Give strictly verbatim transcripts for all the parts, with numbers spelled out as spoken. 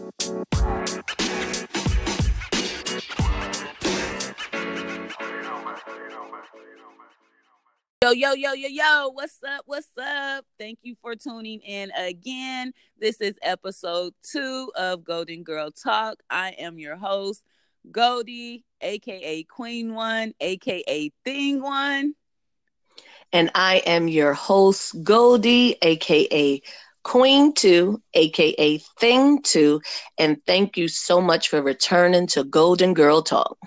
Yo, yo, yo, yo, yo, what's up? What's up? Thank you for tuning in again. This is episode two of Golden Girl Talk. I am your host, Goldie, aka Queen One, aka Thing One. And I am your host, Goldie, aka Queen Two, aka Thing Two. And thank you so much for returning to Golden Girl Talk.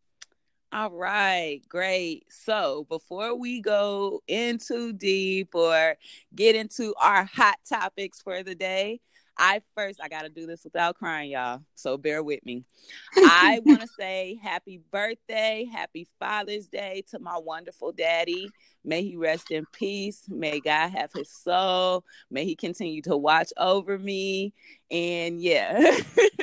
All right, great. So before we go in too deep or get into our hot topics for the day, I first, I got to do this without crying, y'all. So bear with me. I want to say happy birthday, happy Father's Day to my wonderful daddy. May he rest in peace. May God have his soul. May he continue to watch over me. And yeah.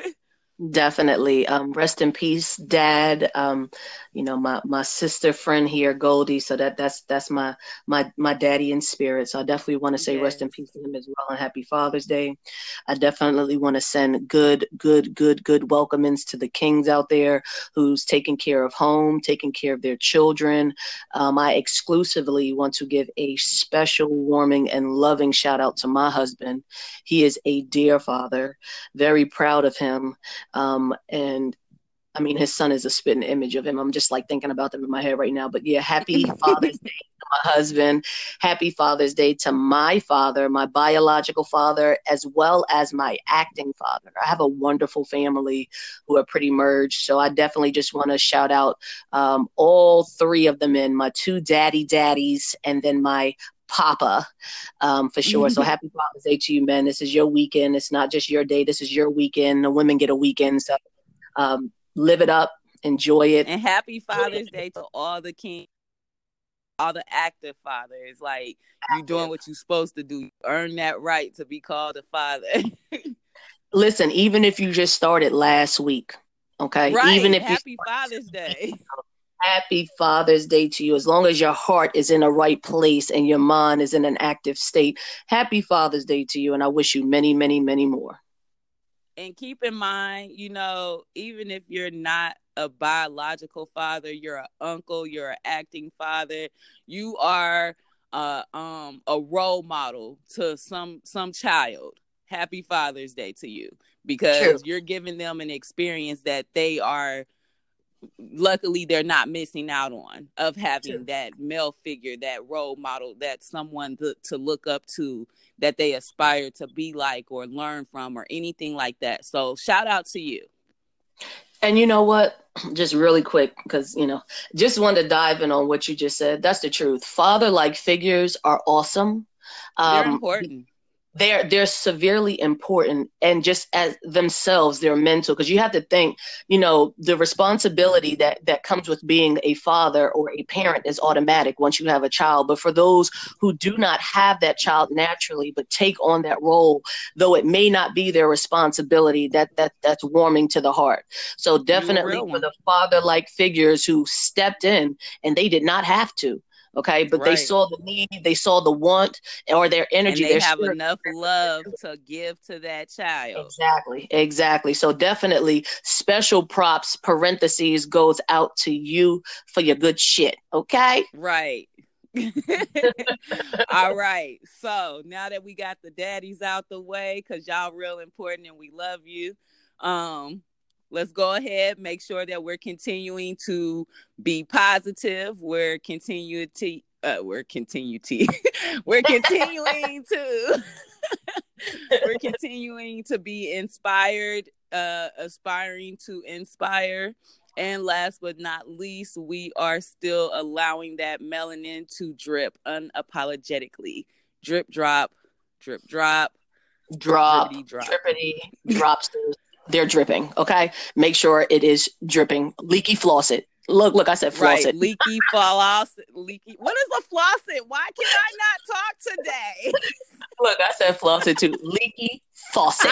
Definitely. Um, rest in peace, Dad. Um, you know, my, my sister friend here, Goldie. So that that's that's my my my daddy in spirit. So I definitely want to say Yes. rest in peace to him as well, and happy Father's Day. I definitely want to send good, good, good, good welcomings to the kings out there who's taking care of home, taking care of their children. Um, I exclusively want to give a special, warming, and loving shout out to my husband. He is a dear father. Very proud of him. Um, and I mean, his son is a spitting image of him. I'm just like thinking about them in my head right now. But yeah, happy Father's Day to my husband. Happy Father's Day to my father, my biological father, as well as my acting father. I have a wonderful family who are pretty merged. So I definitely just want to shout out um, all three of them in my two daddy daddies and then my Papa, um, for sure. So happy Father's Day to you, men. This is your weekend. It's not just your day. This is your weekend. The women get a weekend. So um, live it up. Enjoy it. And happy Father's Day to all the kings, all the active fathers. Like, you doing what you're supposed to do. You earn that right to be called a father. Listen, even if you just started last week, okay? Right. Even if happy you Father's Day. Happy Father's Day to you. As long as your heart is in a right place and your mind is in an active state, happy Father's Day to you. And I wish you many, many, many more. And keep in mind, you know, even if you're not a biological father, you're an uncle, you're an acting father, you are uh, um, a role model to some some child. Happy Father's Day to you, because True. You're giving them an experience that they are, luckily they're not missing out on, of having True. that male figure, that role model, that someone to, to look up to, that they aspire to be like or learn from or anything like that. So shout out to you. And you know what? Just really quick, because, you know, just wanted to dive in on what you just said. That's the truth. Father-like figures are awesome. They're Um, important. They're they're severely important, and just as themselves, they're mental, because you have to think, you know, the responsibility that that comes with being a father or a parent is automatic once you have a child. But for those who do not have that child naturally, but take on that role, though it may not be their responsibility, that that that's warming to the heart. So definitely for the father-like figures who stepped in and they did not have to. Okay, but right. They saw the need, they saw the want, or their energy. And they their have spirit. enough love to give to that child. Exactly, exactly. So definitely special props, parentheses, goes out to you for your good shit. Okay? Right. All right. So now that we got the daddies out the way, because y'all real important and we love you, um, let's go ahead, make sure that we're continuing to be positive. We're continuing to, uh, we're continue to, we're continuing to, we're continuing to be inspired, uh, aspiring to inspire. And last but not least, we are still allowing that melanin to drip unapologetically. Drip, drop, drip, drop, drop, drippity, drop. drippity, drops. They're dripping, okay? Make sure it is dripping. Leaky faucet. Look, look, I said faucet. Right, leaky faucet. Leaky. What is a faucet? Why can I not talk today? Look, I said faucet too. Leaky faucet.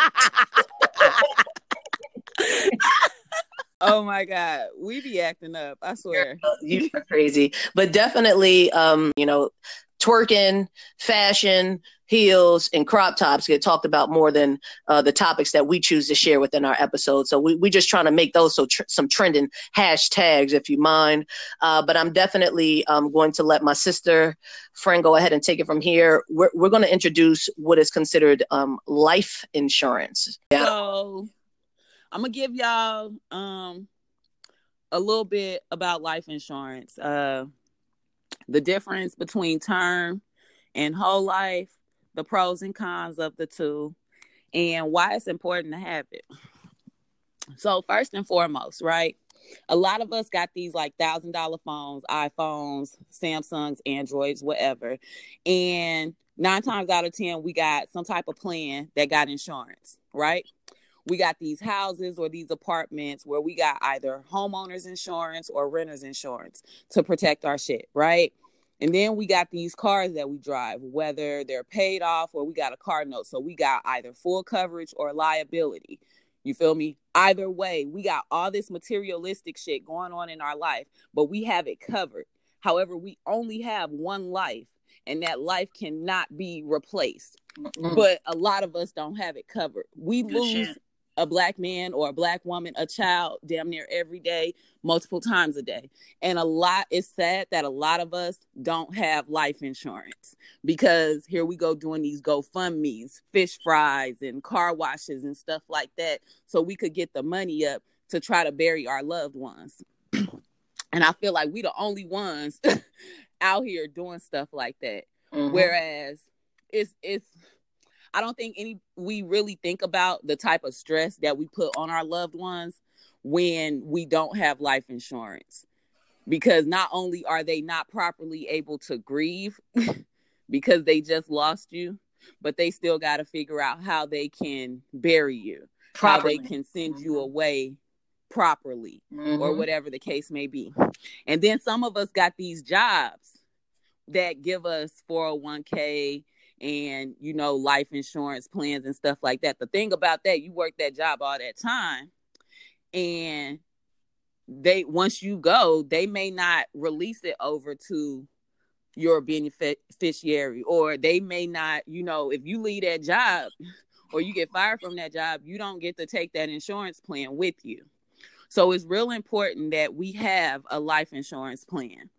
Oh my God. We be acting up, I swear. You are crazy. But definitely, um, you know, twerking, fashion, heels, and crop tops get talked about more than uh, the topics that we choose to share within our episode. So we we just trying to make those so tr- some trending hashtags, if you mind. Uh, but I'm definitely um, going to let my sister friend go ahead and take it from here. We're we're going to introduce what is considered um, life insurance. Yeah. So I'm gonna give y'all um, a little bit about life insurance. Uh, the difference between term and whole life, the pros and cons of the two, and why it's important to have it. So first and foremost, right? A lot of us got these like thousand dollar phones, iPhones, Samsungs, Androids, whatever. And nine times out of ten, we got some type of plan that got insurance, right? We got these houses or these apartments where we got either homeowners insurance or renters insurance to protect our shit, right? And then we got these cars that we drive, whether they're paid off or we got a car note. So we got either full coverage or liability. You feel me? Either way, we got all this materialistic shit going on in our life, but we have it covered. However, we only have one life, and that life cannot be replaced. Mm-hmm. But a lot of us don't have it covered. We Good lose shit. A black man or a black woman, a child, damn near every day, multiple times a day. And a lot, it's sad that a lot of us don't have life insurance, because here we go doing these GoFundMes, fish fries and car washes and stuff like that, so we could get the money up to try to bury our loved ones. And I feel like we the only ones out here doing stuff like that. Mm-hmm. Whereas it's, it's, I don't think any we really think about the type of stress that we put on our loved ones when we don't have life insurance, because not only are they not properly able to grieve because they just lost you, but they still got to figure out how they can bury you, properly. How they can send mm-hmm. you away properly, mm-hmm. or whatever the case may be. And then some of us got these jobs that give us four oh one k and, you know, life insurance plans and stuff like that. The thing about that, you work that job all that time, and they, once you go, they may not release it over to your beneficiary, or they may not, you know, if you leave that job or you get fired from that job, you don't get to take that insurance plan with you. So it's real important that we have a life insurance plan.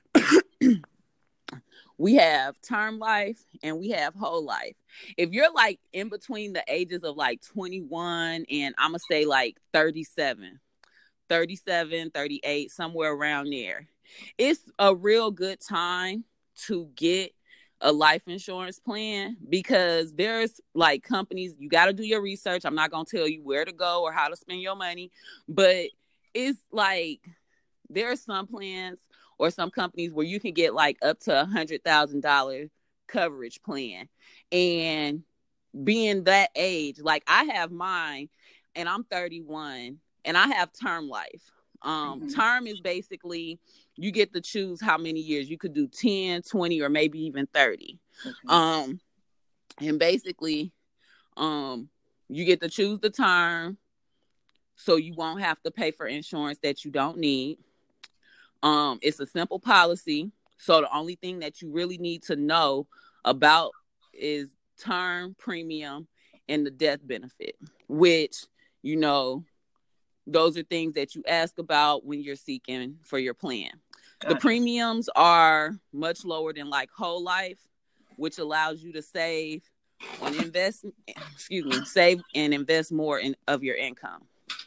We have term life and we have whole life. If you're like in between the ages of like twenty-one and I'm going to say like thirty-seven, thirty-seven, thirty-eight, somewhere around there, it's a real good time to get a life insurance plan, because there's like companies, you got to do your research. I'm not going to tell you where to go or how to spend your money, but it's like there are some plans or some companies where you can get like up to a hundred thousand dollar coverage plan. And being that age, like I have mine and I'm thirty-one and I have term life. Um, mm-hmm. Term is basically, you get to choose how many years. You could do ten, twenty, or maybe even thirty. Okay. Um, and basically, um, you get to choose the term, so you won't have to pay for insurance that you don't need. Um, it's a simple policy. So the only thing that you really need to know about is term, premium, and the death benefit, which, you know, those are things that you ask about when you're seeking for your plan. Gotcha. The premiums are much lower than like whole life, which allows you to save on invest, excuse me, save and invest more in, of your income.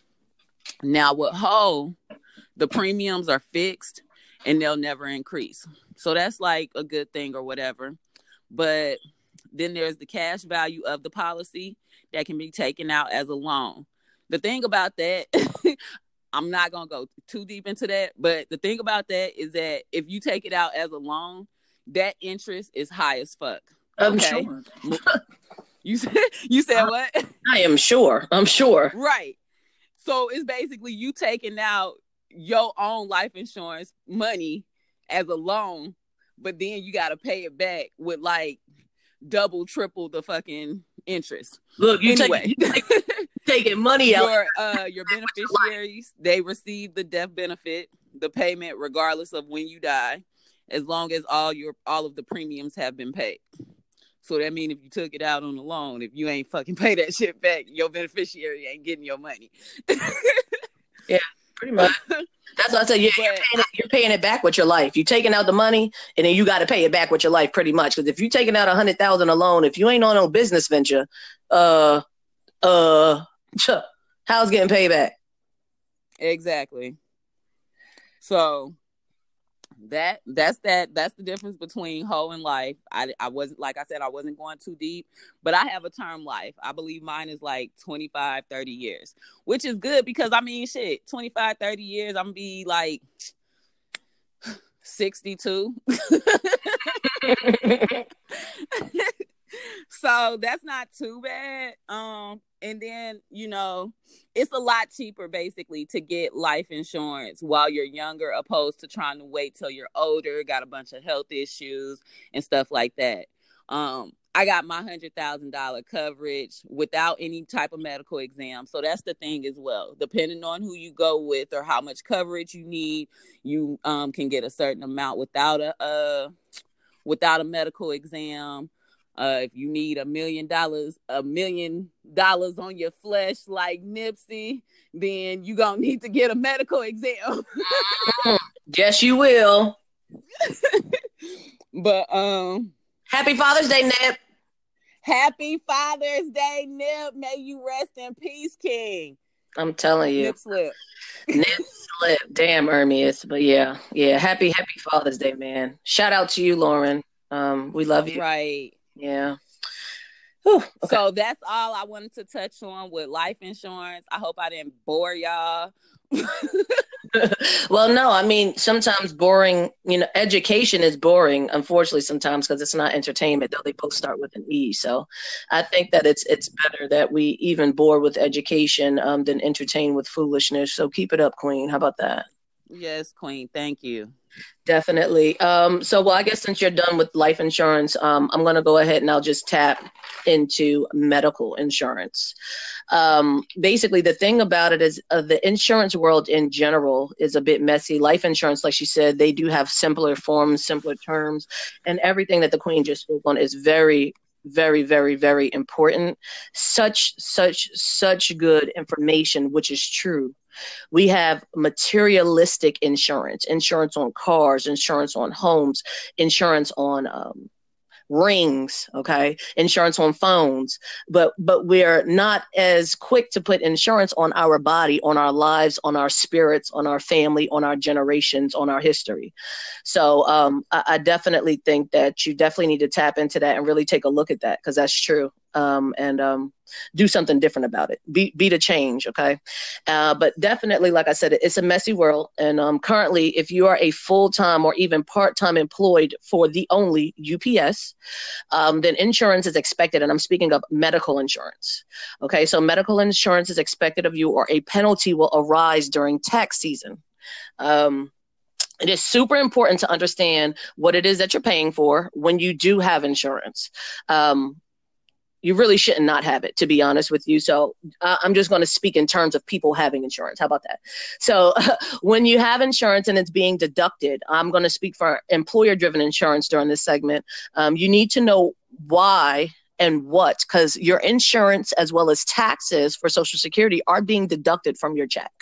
Now with whole, the premiums are fixed and they'll never increase. So that's like a good thing or whatever. But then there's the cash value of the policy that can be taken out as a loan. The thing about that, I'm not going to go too deep into that, but the thing about that is that if you take it out as a loan, that interest is high as fuck. I'm okay? sure. you said, you said what? I am sure. I'm sure. Right. So it's basically you taking out your own life insurance money as a loan, but then you got to pay it back with like double, triple the fucking interest. Look, you anyway. take, you take taking money out. Your uh, your beneficiaries, they receive the death benefit, the payment regardless of when you die, as long as all your all of the premiums have been paid. So that means if you took it out on a loan, if you ain't fucking pay that shit back, your beneficiary ain't getting your money. Yeah, pretty much. That's what I said. You're, but, you're, paying it, you're paying it back with your life. You're taking out the money, and then you got to pay it back with your life, pretty much. Because if you're taking out a hundred thousand a loan, if you ain't on no business venture, uh, uh, how's getting paid back? Exactly. So that that's that that's the difference between whole and life. I I wasn't, like I said, I wasn't going too deep, but I have a term life. I believe mine is like twenty-five, thirty years, which is good because I mean shit, twenty-five, thirty years, I'm gonna be like sixty-two. So that's not too bad. Um, and then, you know, it's a lot cheaper basically to get life insurance while you're younger, opposed to trying to wait till you're older, got a bunch of health issues and stuff like that. Um, I got my one hundred thousand dollars coverage without any type of medical exam. So that's the thing as well. Depending on who you go with or how much coverage you need, you um, can get a certain amount without a uh, without a medical exam. Uh, if you need a million dollars, a million dollars on your flesh like Nipsey, then you gonna need to get a medical exam. Yes, you will. But um, happy Father's Day, Nip. Happy Father's Day, Nip. May you rest in peace, King. I'm telling you. Nip slip. Nip slip. Damn, Ermias. But yeah, yeah. Happy, happy Father's Day, man. Shout out to you, Lauren. Um, we love you. Right. Yeah. Whew, okay. So that's all I wanted to touch on with life insurance. I hope I didn't bore y'all. Well, no, I mean, sometimes boring, you know, education is boring, unfortunately, sometimes because it's not entertainment, though they both start with an E. So I think that it's it's better that we even bore with education um, than entertain with foolishness. So keep it up, Queen. How about that? Yes, Queen. Thank you. Definitely. Um, so, well, I guess since you're done with life insurance, um, I'm going to go ahead and I'll just tap into medical insurance. Um, basically, the thing about it is uh, the insurance world in general is a bit messy. Life insurance, like she said, they do have simpler forms, simpler terms, and everything that the Queen just spoke on is very, very, very, very important. Such, such, such good information, which is true. We have materialistic insurance, insurance on cars, insurance on homes, insurance on um, rings, okay, insurance on phones, but but we're not as quick to put insurance on our body, on our lives, on our spirits, on our family, on our generations, on our history. So um, I, I definitely think that you definitely need to tap into that and really take a look at that, because that's true. Um, and um, do something different about it. Be be the change, okay? Uh, but definitely, like I said, it's a messy world. And um, currently, if you are a full-time or even part-time employed for the only U P S, um, then insurance is expected. And I'm speaking of medical insurance, okay? So medical insurance is expected of you, or a penalty will arise during tax season. Um, It is super important to understand what it is that you're paying for when you do have insurance. Um, you really shouldn't not have it, to be honest with you. So uh, I'm just going to speak in terms of people having insurance. How about that? So uh, when you have insurance and it's being deducted, I'm going to speak for employer-driven insurance during this segment. Um, you need to know why and what, because your insurance as well as taxes for Social Security are being deducted from your check.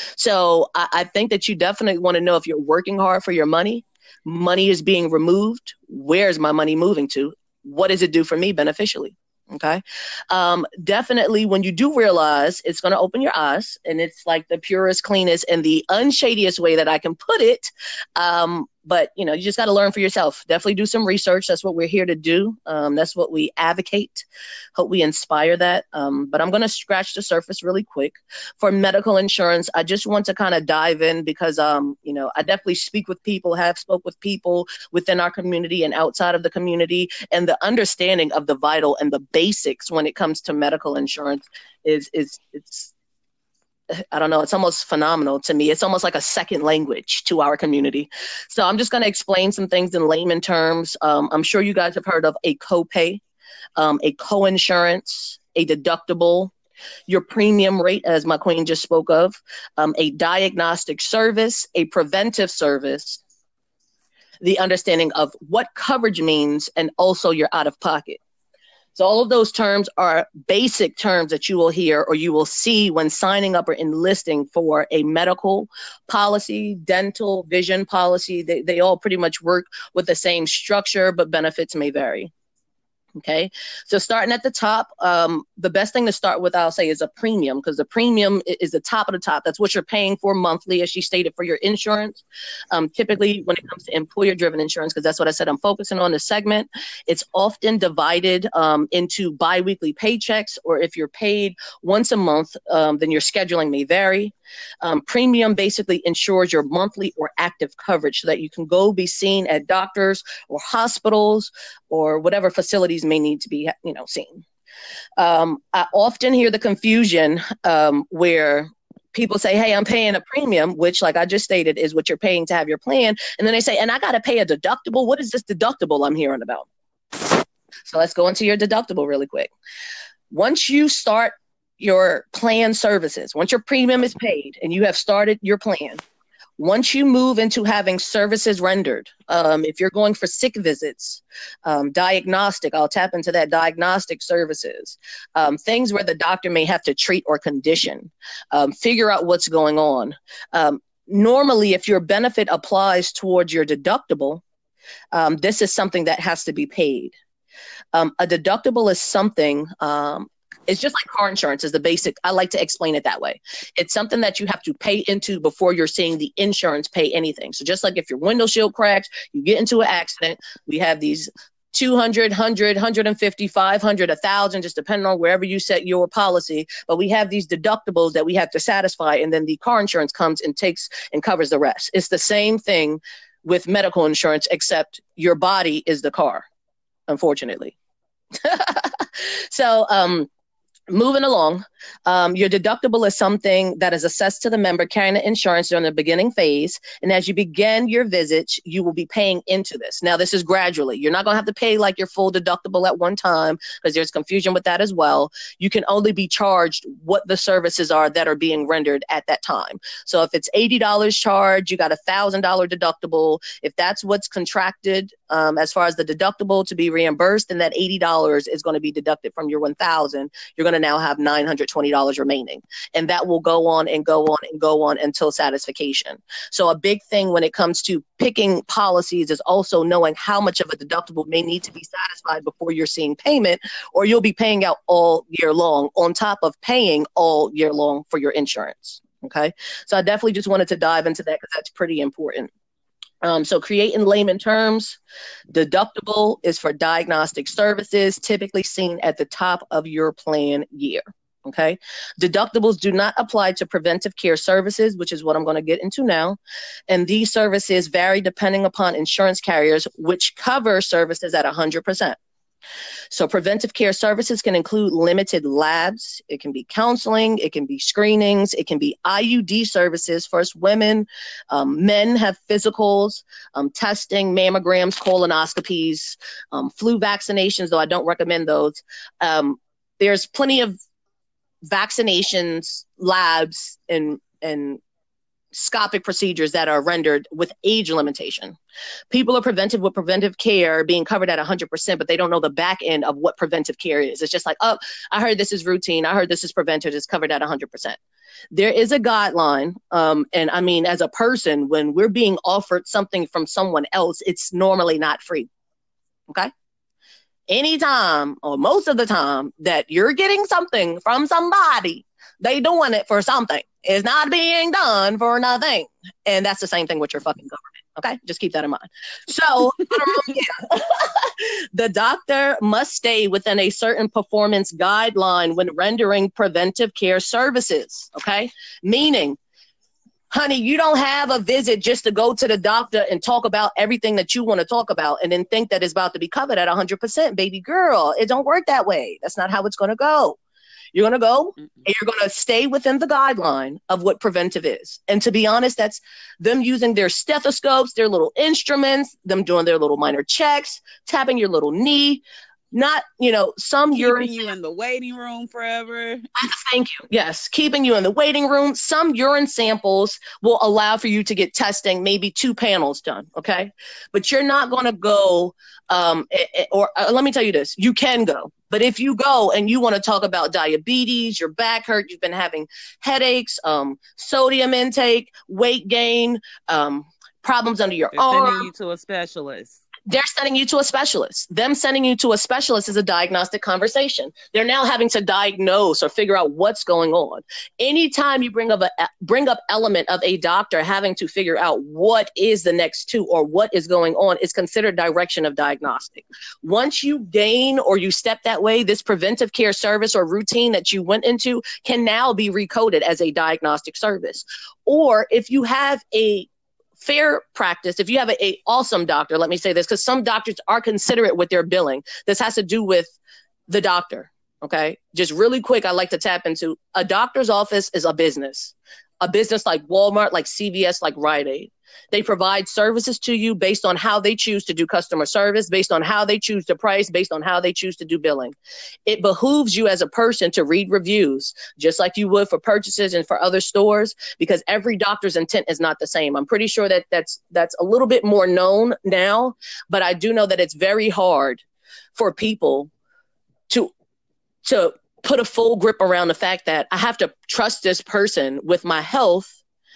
So I, I think that you definitely want to know if you're working hard for your money, money is being removed. Where's my money moving to? What does it do for me beneficially? Okay. Um, definitely when you do realize, it's going to open your eyes, and it's like the purest, cleanest, and the unshadiest way that I can put it. Um, But, you know, you just got to learn for yourself. Definitely do some research. That's what we're here to do. Um, that's what we advocate. Hope we inspire that. Um, but I'm going to scratch the surface really quick. For medical insurance, I just want to kind of dive in because, um, you know, I definitely speak with people, have spoke with people within our community and outside of the community. And the understanding of the vital and the basics when it comes to medical insurance is, is it's, I don't know. It's almost phenomenal to me. It's almost like a second language to our community. So I'm just going to explain some things in layman terms. Um, I'm sure you guys have heard of a copay, um, a co-insurance, a deductible, your premium rate, as my queen just spoke of, um, a diagnostic service, a preventive service, the understanding of what coverage means, and also your out-of-pocket. So all of those terms are basic terms that you will hear or you will see when signing up or enlisting for a medical policy, dental, vision policy. They, they all pretty much work with the same structure, but benefits may vary. Okay, so starting at the top, um, the best thing to start with, I'll say, is a premium, because the premium is the top of the top. That's what you're paying for monthly, as she stated, for your insurance. Um, typically, when it comes to employer-driven insurance, because that's what I said I'm focusing on this segment, it's often divided um, into biweekly paychecks, or if you're paid once a month, um, then your scheduling may vary. Um, premium basically ensures your monthly or active coverage so that you can go be seen at doctors or hospitals or whatever facilities may need to be, you know, seen. Um, I often hear the confusion um, where people say, hey, I'm paying a premium, which, like I just stated, is what you're paying to have your plan. And then they say, and I got to pay a deductible. What is this deductible I'm hearing about? So let's go into your deductible really quick. Once you start your plan services, once your premium is paid and you have started your plan, once you move into having services rendered, um, if you're going for sick visits, um, diagnostic, I'll tap into that, diagnostic services, um, things where the doctor may have to treat or condition, um, figure out what's going on. Um, normally, if your benefit applies towards your deductible, um, this is something that has to be paid. Um, a deductible is something, um, it's just like car insurance is the basic. I like to explain it that way. It's something that you have to pay into before you're seeing the insurance pay anything. So just like if your window shield cracks, you get into an accident, we have these two hundred, one hundred, one hundred fifty, five hundred, one thousand, just depending on wherever you set your policy. But we have these deductibles that we have to satisfy, and then the car insurance comes and takes and covers the rest. It's the same thing with medical insurance, except your body is the car, unfortunately. So, um, moving along, um, your deductible is something that is assessed to the member carrying the insurance during the beginning phase. And as you begin your visits, you will be paying into this. Now, this is gradually. You're not going to have to pay like your full deductible at one time, because there's confusion with that as well. You can only be charged what the services are that are being rendered at that time. So if it's eighty dollars charged, you got a one thousand dollars deductible. If that's what's contracted um, as far as the deductible to be reimbursed, then that eighty dollars is going to be deducted from your one thousand dollars. You're going to now have nine hundred twenty dollars remaining, and that will go on and go on and go on until satisfaction. So a big thing when it comes to picking policies is also knowing how much of a deductible may need to be satisfied before you're seeing payment, or you'll be paying out all year long on top of paying all year long for your insurance. Okay, so I definitely just wanted to dive into that because that's pretty important. Um, so create in layman terms, deductible is for diagnostic services, typically seen at the top of your plan year. Okay. Deductibles do not apply to preventive care services, which is what I'm going to get into now. And these services vary depending upon insurance carriers, which cover services at one hundred percent. So preventive care services can include limited labs. It can be counseling. It can be screenings. It can be I U D services for us women. Um, men have physicals, um, testing, mammograms, colonoscopies, um, flu vaccinations, though I don't recommend those. Um, there's plenty of vaccinations, labs, and and scopic procedures that are rendered with age limitation. People are prevented with preventive care being covered at one hundred percent, but they don't know the back end of what preventive care is. It's just like, oh, I heard this is routine. I heard this is preventive. It's covered at one hundred percent. There is a guideline. Um, and I mean, as a person, when we're being offered something from someone else, it's normally not free. Okay. Anytime or most of the time that you're getting something from somebody, they doing it for something. It's not being done for nothing. And that's the same thing with your fucking government. Okay, just keep that in mind. So, um, yeah, the doctor must stay within a certain performance guideline when rendering preventive care services. Okay, meaning, honey, you don't have a visit just to go to the doctor and talk about everything that you want to talk about and then think that it's about to be covered at one hundred percent. Baby girl, it don't work that way. That's not how it's going to go. You're going to go and you're going to stay within the guideline of what preventive is. And to be honest, that's them using their stethoscopes, their little instruments, them doing their little minor checks, tapping your little knee, Not, you know, some keeping urine you in the waiting room forever. Thank you. Yes, keeping you in the waiting room. Some urine samples will allow for you to get testing, maybe two panels done. Okay, but you're not going to go. Um, or uh, let me tell you this: you can go, but if you go and you want to talk about diabetes, your back hurt, you've been having headaches, um, sodium intake, weight gain, um, problems under your They're arm. sending you to a specialist. They're sending you to a specialist. Them sending you to a specialist is a diagnostic conversation. They're now having to diagnose or figure out what's going on. Anytime you bring up a bring up element of a doctor having to figure out what is the next two or what is going on is considered direction of diagnostic. Once you gain or you step that way, this preventive care service or routine that you went into can now be recoded as a diagnostic service. Or if you have a fair practice, if you have a, a awesome doctor, let me say this, because some doctors are considerate with their billing. This has to do with the doctor. Okay. Just really quick, I like to tap into a doctor's office is a business, a business like Walmart, like C V S, like Rite Aid. They provide services to you based on how they choose to do customer service, based on how they choose to price, based on how they choose to do billing. It behooves you as a person to read reviews, just like you would for purchases and for other stores, because every doctor's intent is not the same. I'm pretty sure that that's that's a little bit more known now, but I do know that it's very hard for people to to put a full grip around the fact that I have to trust this person with my health.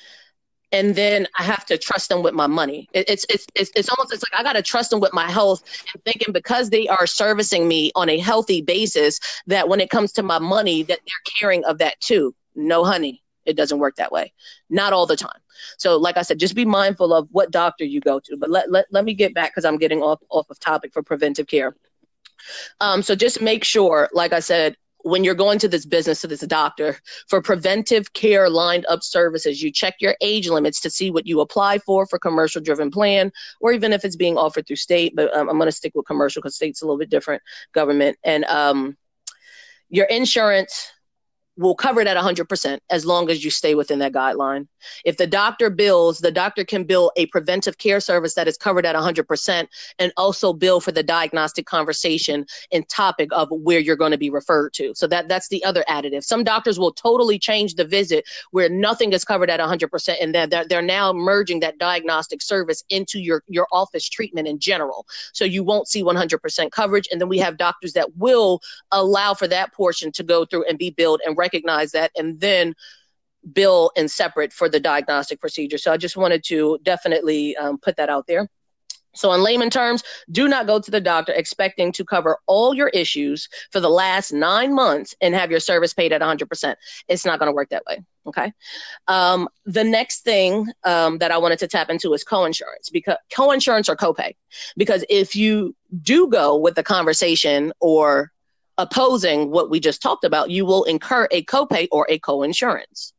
And then I have to trust them with my money. It, it's, it's, it's, it's almost, it's like I got to trust them with my health and thinking because they are servicing me on a healthy basis, that when it comes to my money, that they're caring of that too. No, honey, it doesn't work that way. Not all the time. So like I said, just be mindful of what doctor you go to. But let, let, let me get back because I'm getting off, off of topic for preventive care. Um, so just make sure, like I said, when you're going to this business, to this doctor, for preventive care lined up services, you check your age limits to see what you apply for for commercial driven plan, or even if it's being offered through state. But um, I'm going to stick with commercial because state's a little bit different government. And um, your insurance will cover it at one hundred percent as long as you stay within that guideline. If the doctor bills, the doctor can bill a preventive care service that is covered at one hundred percent and also bill for the diagnostic conversation and topic of where you're going to be referred to. So that that's the other additive. Some doctors will totally change the visit where nothing is covered at one hundred percent, and they're, they're, they're now merging that diagnostic service into your, your office treatment in general. So you won't see one hundred percent coverage. And then we have doctors that will allow for that portion to go through and be billed and recognize that, and then bill and separate for the diagnostic procedure. So I just wanted to definitely um, put that out there. So in layman terms, do not go to the doctor expecting to cover all your issues for the last nine months and have your service paid at one hundred percent. It's not going to work that way. Okay. Um, the next thing um, that I wanted to tap into is coinsurance, because coinsurance or copay, because if you do go with the conversation or opposing what we just talked about, you will incur a copay or a coinsurance.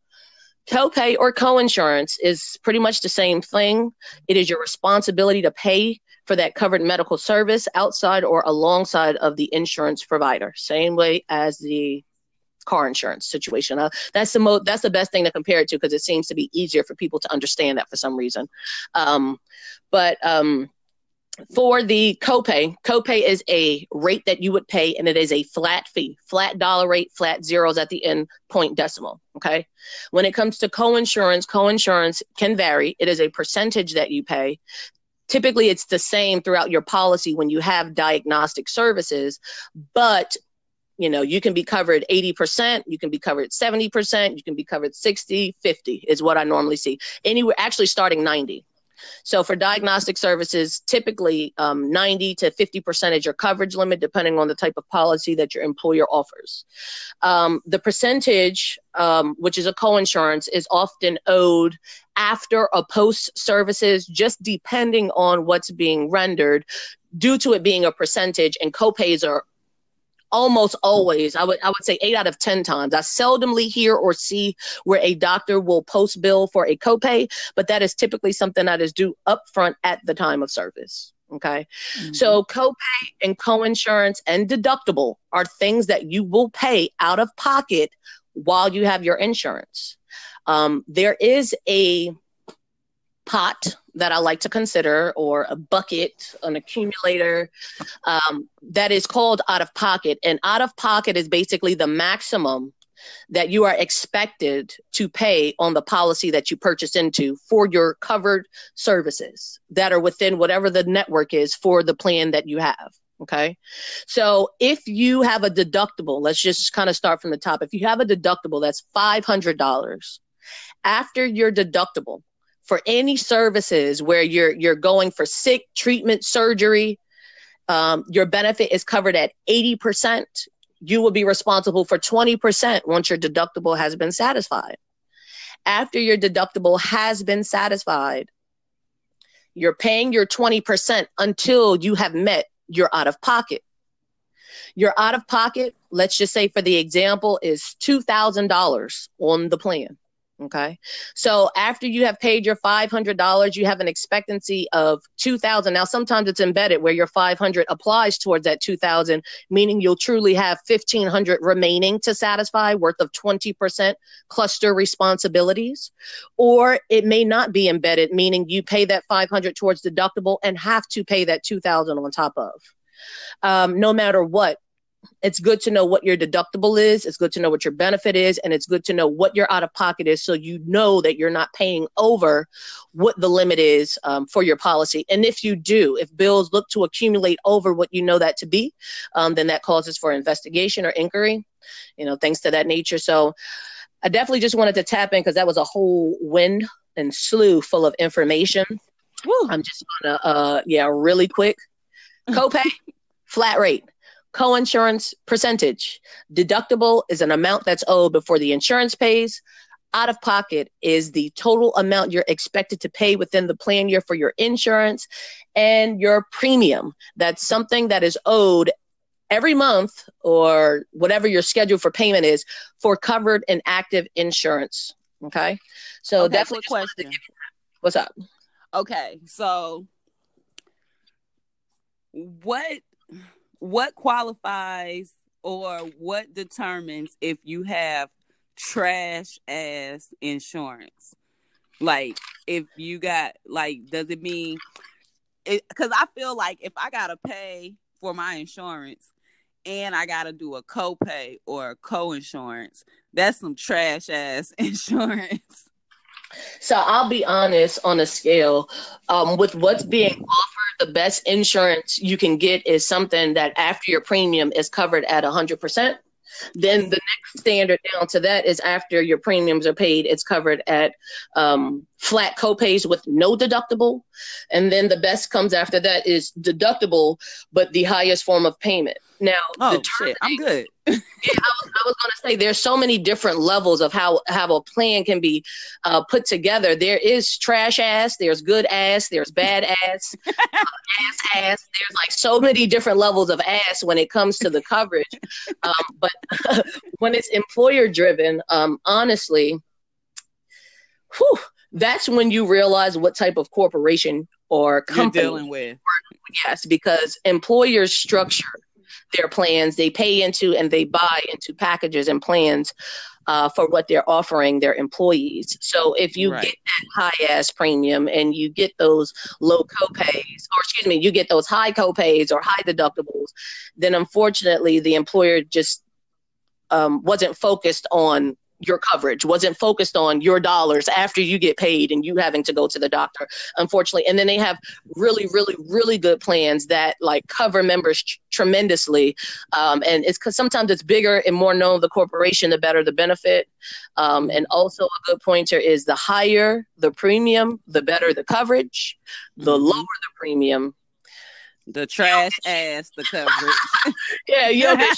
Copay or coinsurance is pretty much the same thing. It is your responsibility to pay for that covered medical service outside or alongside of the insurance provider, same way as the car insurance situation. Uh, that's the mo- that's the best thing to compare it to, because it seems to be easier for people to understand that for some reason. Um, but um, For the copay, copay is a rate that you would pay, and it is a flat fee, flat dollar rate, flat zeros at the end, point decimal. Okay. When it comes to coinsurance, coinsurance can vary. It is a percentage that you pay. Typically, it's the same throughout your policy when you have diagnostic services, but you know, you can be covered eighty percent, you can be covered seventy percent, you can be covered sixty, fifty is what I normally see. Anywhere, actually starting ninety. So for diagnostic services, typically um, ninety to fifty percent is your coverage limit, depending on the type of policy that your employer offers. Um, the percentage, um, which is a coinsurance, is often owed after or post services, just depending on what's being rendered, due to it being a percentage, and copays are almost always, I would I would say eight out of ten times. I seldomly hear or see where a doctor will post bill for a copay, but that is typically something that is due upfront at the time of service. Okay. Mm-hmm. So copay and coinsurance and deductible are things that you will pay out of pocket while you have your insurance. Um, there is a pot that I like to consider, or a bucket, an accumulator, um, that is called out of pocket. And out of pocket is basically the maximum that you are expected to pay on the policy that you purchased into for your covered services that are within whatever the network is for the plan that you have. Okay. So if you have a deductible, let's just kind of start from the top. If you have a deductible that's five hundred dollars, after your deductible for any services where you're, you're going for sick treatment, surgery, um, your benefit is covered at eighty percent. You will be responsible for twenty percent once your deductible has been satisfied. After your deductible has been satisfied, you're paying your twenty percent until you have met your out of pocket. Your out of pocket, let's just say for the example, is two thousand dollars on the plan. Okay. So after you have paid your five hundred dollars, you have an expectancy of two thousand dollars. Now, sometimes it's embedded where your five hundred dollars applies towards that two thousand dollars, meaning you'll truly have fifteen hundred dollars remaining to satisfy, worth of twenty percent cluster responsibilities. Or it may not be embedded, meaning you pay that five hundred dollars towards deductible and have to pay that two thousand dollars on top of. Um, no matter what, it's good to know what your deductible is. It's good to know what your benefit is. And it's good to know what your out of pocket is, so you know that you're not paying over what the limit is um, for your policy. And if you do, if bills look to accumulate over what you know that to be, um, then that causes for investigation or inquiry, you know, things to that nature. So I definitely just wanted to tap in because that was a whole wind and slew full of information. Woo. I'm just going to, uh, yeah, really quick. Copay, flat rate. Coinsurance percentage. Deductible is an amount that's owed before the insurance pays. Out of pocket is the total amount you're expected to pay within the plan year for your insurance. And your premium, that's something that is owed every month or whatever your schedule for payment is for covered and active insurance. Okay. So okay, definitely. Question. What's up? Okay. So what What qualifies or what determines if you have trash ass insurance? Like, if you got, like, does it mean, because I feel like if I got to pay for my insurance and I got to do a copay or a co-insurance, that's some trash ass insurance. So I'll be honest on a scale, um, with what's being offered, the best insurance you can get is something that after your premium is covered at one hundred percent. Then the next standard down to that is after your premiums are paid, it's covered at um, flat copays with no deductible. And then the best comes after that is deductible, but the highest form of payment. Now, oh shit, I'm good. yeah, I was, I was going to say there's so many different levels of how, how a plan can be uh, put together. There is trash ass, there's good ass, there's bad ass, uh, ass ass. There's like so many different levels of ass when it comes to the coverage. Um, but when it's employer driven, um, honestly, whew, that's when you realize what type of corporation or company you're dealing with. Yes, because employers structure their plans, they pay into and they buy into packages and plans uh, for what they're offering their employees. So if you right. get that high ass premium and you get those low copays, or excuse me, you get those high copays or high deductibles, then unfortunately the employer just um, wasn't focused on your coverage, wasn't focused on your dollars after you get paid and you having to go to the doctor, unfortunately. And then they have really, really, really good plans that like cover members t- tremendously. Um, and it's because sometimes it's bigger and more known the corporation, the better the benefit. Um, and also a good pointer is the higher the premium, the better the coverage, the mm-hmm. lower the premium, the trash ass the coverage. yeah, you know,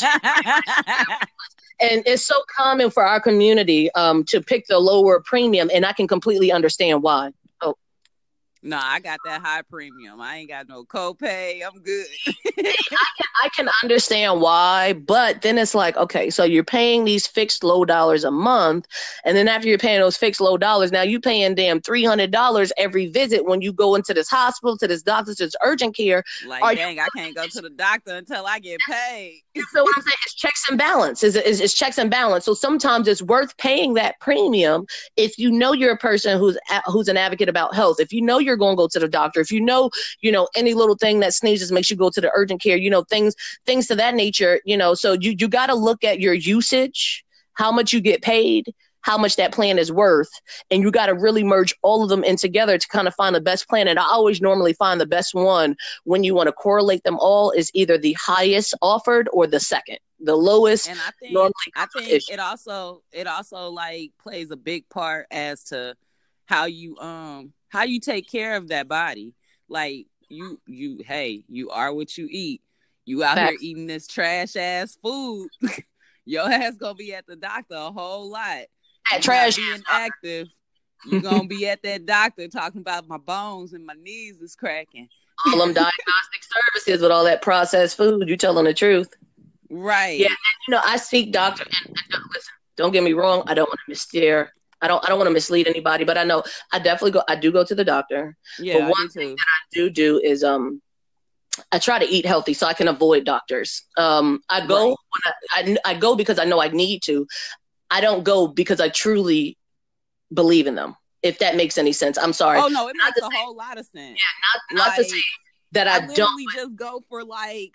and it's so common for our community um, to pick the lower premium, and I can completely understand why. Oh, no, I got that high premium. I ain't got no copay. I'm good. I can I can understand why, but then it's like, okay, so you're paying these fixed low dollars a month, and then after you're paying those fixed low dollars, now you paying damn three hundred dollars every visit when you go into this hospital, to this doctor, to this urgent care. Like, Are dang, you, I can't go to the doctor until I get paid. so what I'm saying is checks and balance. Is is it's checks and balance. So sometimes it's worth paying that premium if you know you're a person who's a, who's an advocate about health. If you know you're going to go to the doctor, if you know you know any little thing that sneezes makes you go to the urgent care, you know things things to that nature. You know, so you you got to look at your usage, how much you get paid, how much that plan is worth, and you got to really merge all of them in together to kind of find the best plan. And I always normally find the best one when you want to correlate them all is either the highest offered or the second. The lowest. And I think I think it also it also like plays a big part as to how you um how you take care of that body. Like you you hey, you are what you eat. You out Facts. Here eating this trash ass food. Your ass gonna be at the doctor a whole lot. That trash being active. You're gonna be at that doctor talking about my bones and my knees is cracking. All them diagnostic services with all that processed food. You telling the truth. Right. Yeah, and, you know, I seek doctor and, and listen, don't get me wrong, I don't want to missteer. I don't I don't want to mislead anybody, but I know I definitely go I do go to the doctor. Yeah. But one thing that I do do is um I try to eat healthy so I can avoid doctors. Um I go right. when I, I I go because I know I need to. I don't go because I truly believe in them. If that makes any sense. I'm sorry. Oh no, it makes a say, whole lot of sense. Yeah, not, not like, to say that I, I don't just go for like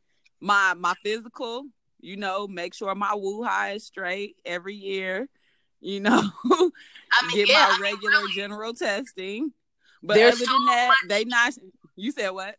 my my physical, you know, make sure my woo high is straight every year, you know, I mean, get yeah, my regular I mean, really, general testing. But other so than that, much. They not. You said what?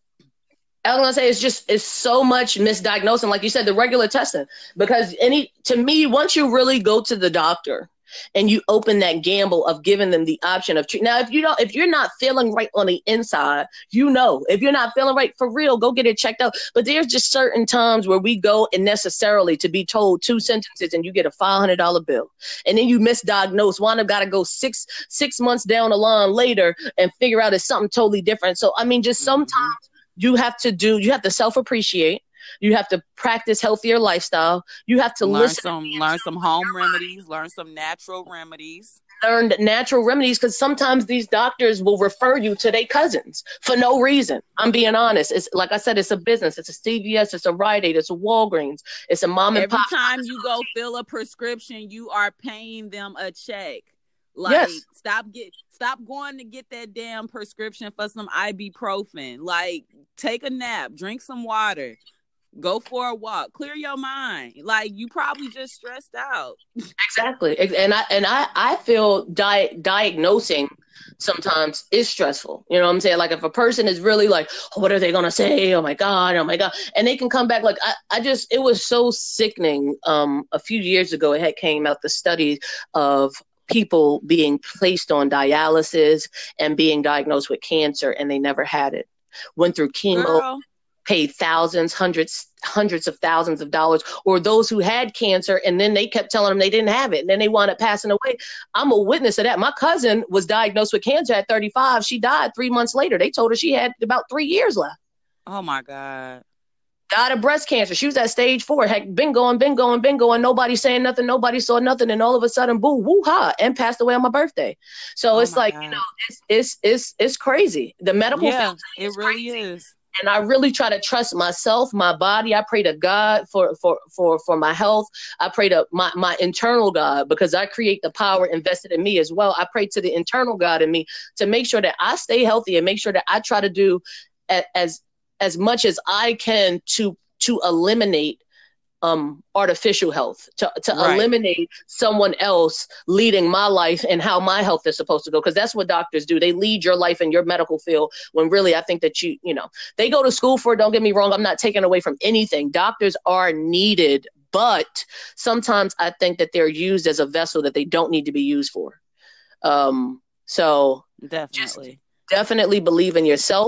I was gonna say it's just it's so much misdiagnosing, like you said, the regular testing. Because any to me, once you really go to the doctor and you open that gamble of giving them the option of treat. Now, if you don't, if you're not feeling right on the inside, you know, if you're not feeling right for real, go get it checked out. But there's just certain times where we go and necessarily to be told two sentences and you get a five hundred dollars bill, and then you misdiagnose. One have got to go six six months down the line later and figure out it's something totally different. So I mean, just sometimes mm-hmm. you have to do, you have to self appreciate. You have to practice healthier lifestyle. You have to learn listen. Some, learn some home remedies. Learn some natural remedies. Learn natural remedies because sometimes these doctors will refer you to their cousins for no reason. I'm being honest. It's like I said, it's a business. It's a C V S. It's a Rite Aid. It's a Walgreens. It's a mom and Every pop. Every time you go fill a prescription, you are paying them a check. Like, yes. stop get stop going to get that damn prescription for some ibuprofen. Like, take a nap, drink some water. Go for a walk, clear your mind. Like you probably just stressed out. Exactly. And I and I, I feel di- diagnosing sometimes is stressful. You know what I'm saying? Like if a person is really like, oh, what are they gonna say? Oh my God, oh my God. And they can come back like I, I just it was so sickening. Um a few years ago it had came out the study of people being placed on dialysis and being diagnosed with cancer and they never had it. Went through chemo. Girl. Paid thousands, hundreds, hundreds of thousands of dollars, or those who had cancer and then they kept telling them they didn't have it and then they wound up passing away. I'm a witness of that. My cousin was diagnosed with cancer at thirty-five. She died three months later. They told her she had about three years left. Oh my God. Died of breast cancer. She was at stage four. Had been going, been going, been going. Nobody saying nothing. Nobody saw nothing. And all of a sudden, boo, woo ha, and passed away on my birthday. So oh it's like, God. you know, it's it's it's it's crazy. The medical yeah, field it really crazy. is. And I really try to trust myself, my body. I pray to God for, for, for, for my health. I pray to my, my internal God because I create the power invested in me as well. I pray to the internal God in me to make sure that I stay healthy and make sure that I try to do as, as much as I can to, to eliminate um, artificial health, to, to right. eliminate someone else leading my life and how my health is supposed to go. Because that's what doctors do. They lead your life in your medical field when really I think that you, you know, they go to school for it. Don't get me wrong. I'm not taking away from anything. Doctors are needed, but sometimes I think that they're used as a vessel that they don't need to be used for. Um, so definitely, definitely believe in yourself.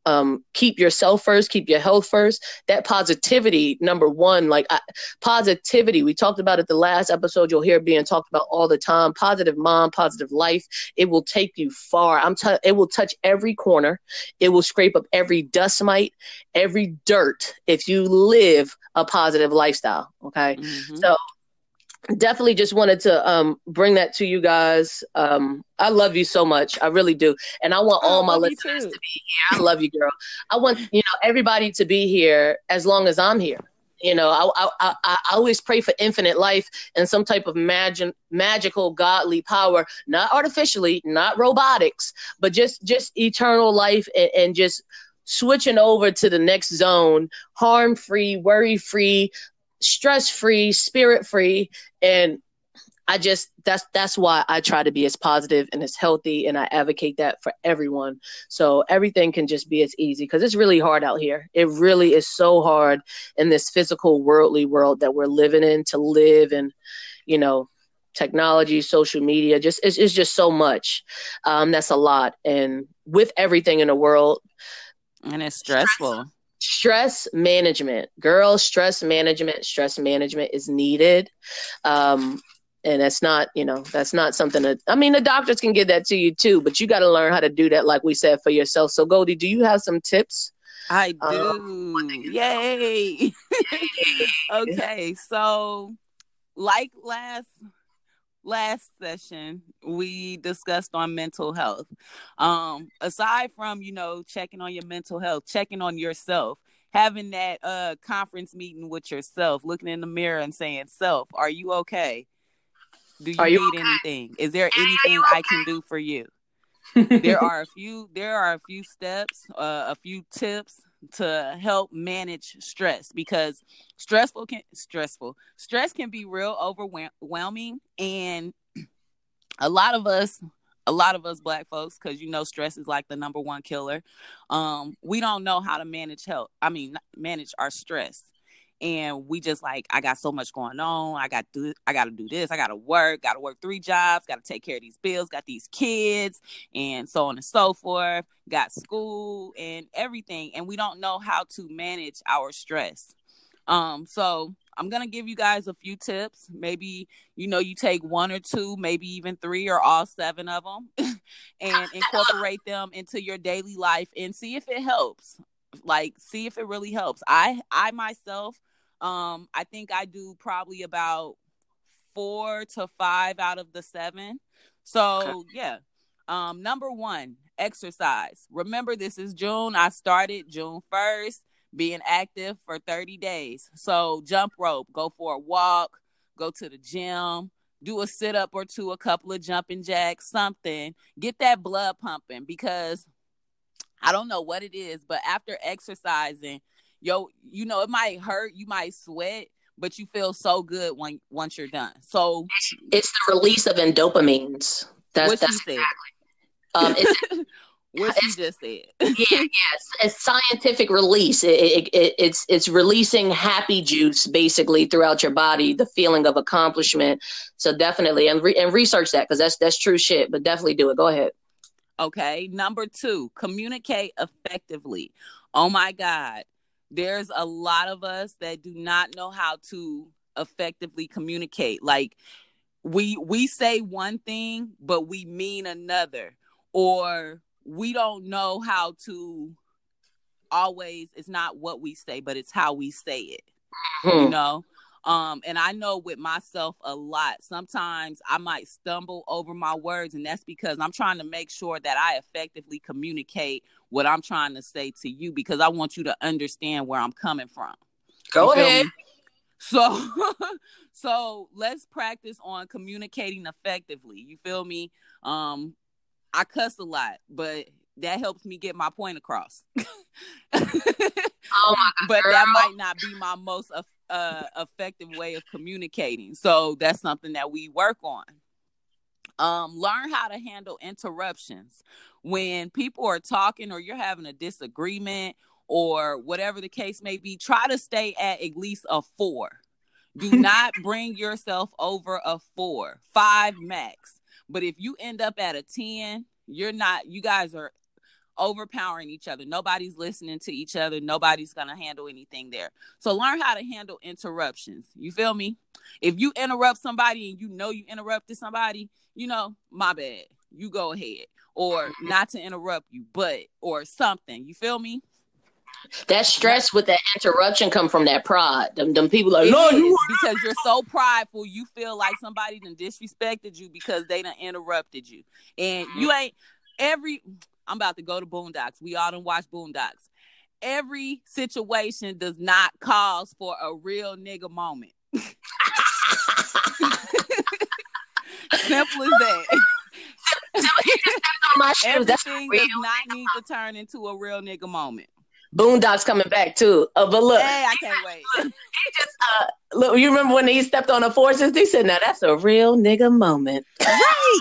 um, keep yourself first, keep your health first. That positivity, number one, like I, positivity, we talked about it the last episode. You'll hear it being talked about all the time. Positive mom, positive life. It will take you far. I'm t- it will touch every corner. It will scrape up every dust mite, every dirt if you live a positive lifestyle. Okay. Mm-hmm. So definitely just wanted to um, bring that to you guys. Um, I love you so much. I really do. And I want oh, all my listeners to be here. I love you, girl. I want, you know, everybody to be here as long as I'm here. You know, I, I, I, I always pray for infinite life and some type of magic, magical, godly power, not artificially, not robotics, but just, just eternal life and, and just switching over to the next zone, harm-free, worry-free, stress-free, spirit-free. And I just, that's, that's why I try to be as positive and as healthy. And I advocate that for everyone. So everything can just be as easy, because it's really hard out here. It really is so hard in this physical, worldly world that we're living in to live. And, you know, technology, social media, just, it's, it's just so much. Um, that's a lot. And with everything in the world. And it's stressful. Stress management, girl, stress management, stress management is needed. Um, and that's not, you know, that's not something that, I mean, the doctors can give that to you too, but you got to learn how to do that, like we said, for yourself. So Goldie, do you have some tips? I do. Um, Yay. Okay. So like last last session, we discussed on mental health. Um, aside from, you know, checking on your mental health, checking on yourself, having that uh, conference meeting with yourself, looking in the mirror and saying, self, are you okay? Do you, you need okay? anything? Is there anything okay? I can do for you? There are a few, there are a few steps, uh, a few tips to help manage stress, because stressful can stressful stress can be real overwhelming. And a lot of us, a lot of us Black folks, because, you know, stress is like the number one killer. Um, we don't know how to manage health. I mean, manage our stress. And we just like, I got so much going on. I got to, I got to do this. I got to work, got to work three jobs, got to take care of these bills, got these kids, and so on and so forth. Got school and everything. And we don't know how to manage our stress. Um, so I'm going to give you guys a few tips. Maybe, you know, you take one or two, maybe even three or all seven of them and incorporate them into your daily life and see if it helps. Like, see if it really helps. I, I myself, um, I think I do probably about four to five out of the seven. So yeah. Um, number one, exercise. Remember, this is June. I started June first, being active for thirty days. So jump rope, go for a walk, go to the gym, do a sit up or two, a couple of jumping jacks, something. Get that blood pumping, because I don't know what it is, but after exercising, yo, you know, it might hurt, you might sweat, but you feel so good when once you're done. So it's the release of endopamines. That's what that's she said. Exactly. Um, it's, what she just said. yeah, yes, it's scientific release. It, it, it, it's it's releasing happy juice basically throughout your body, the feeling of accomplishment. So definitely, and re- and research that, because that's that's true shit. But definitely do it. Go ahead. Okay. Number two, communicate effectively. Oh my God. There's a lot of us that do not know how to effectively communicate. Like we, we say one thing, but we mean another, or we don't know how to always, it's not what we say, but it's how we say it, hmm. you know? Um, and I know with myself a lot, sometimes I might stumble over my words, and that's because I'm trying to make sure that I effectively communicate what I'm trying to say to you, because I want you to understand where I'm coming from. Go ahead. Me? So, so let's practice on communicating effectively. You feel me? Um, I cuss a lot, but that helps me get my point across. Oh my God, but girl. that might not be my most effective. Uh, effective way of communicating. So that's something that we work on. Um, learn how to handle interruptions. When people are talking or you're having a disagreement or whatever the case may be, try to stay at at least a four. Do not bring yourself over a four, five max. But if you end up at a ten, you're not, you guys are overpowering each other. Nobody's listening to each other. Nobody's going to handle anything there. So learn how to handle interruptions. You feel me? If you interrupt somebody and you know you interrupted somebody, you know, my bad. You go ahead. Or not to interrupt you, but, or something. You feel me? That stress with that interruption come from that pride. Them, them people are, it no, is, you because you're so prideful. You feel like somebody done disrespected you because they done interrupted you. And you ain't every, I'm about to go to Boondocks. We all done watch Boondocks. Every situation does not cause for a real nigga moment. Simple as that. Everything does not need to turn into a real nigga moment. Boondocks coming back too. Uh, but look, hey, I can't wait. He just uh, look. You remember when he stepped on the forces? They said, "Now that's a real nigga moment." Right.